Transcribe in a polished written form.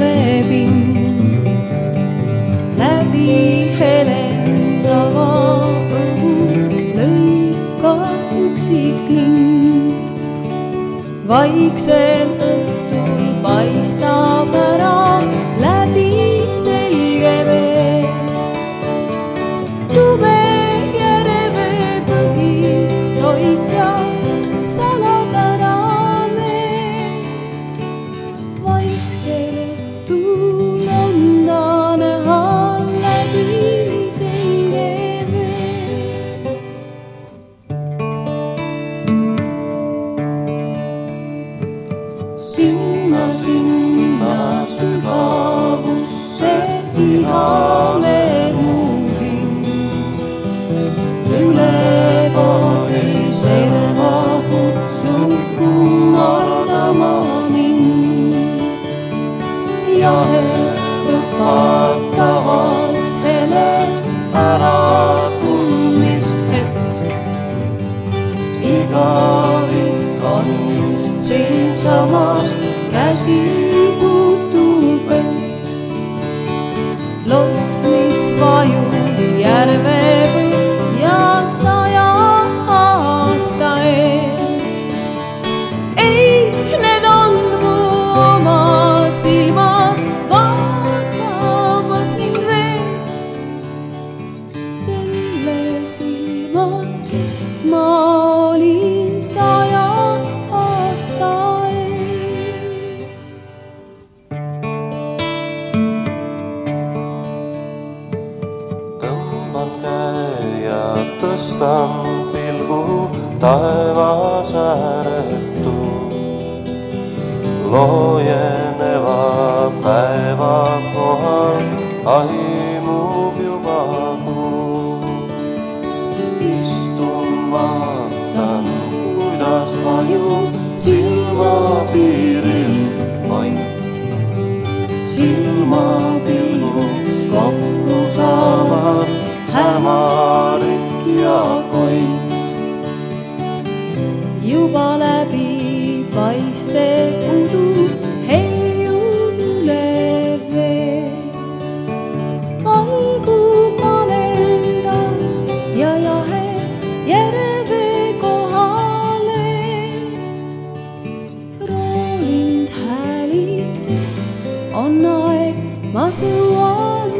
järvepind. Läbi helendava õhu lõikab üksik lind. Vaiksel õhtul paistab ära läbi selge vee. Tume järvepõhi soitja salapärane. Vaiksel õhtul on ta näha läbi selge vee. Sinna sügavusse ihale muudin. Ülevaade serva kutsub kummardama mind. Jahed õpatavad heled ära tundmishetk. Igavik on just siinsamas, käsi puutub vett. Loss, mis vajus järvepõhja 100 aasta eest. Ei, need on mu oma silmad vaatamas mind veest. Selle silmad, kes ma olin 100 aasta eest. Tõmban käe ja tõstan pilgu taevas ääretu. Loojeneva päeva kohal aimub juba kuu. Istun, vaatan, kuidas vajub silmapiiril vait. Silmapilguks kokku saavad hämarik ja koit. Juba läbi paisteb udu heljub üle vee. Valgub malendab ja jahed järve kohale. Roolind häälitseb, on aeg, ma sõuan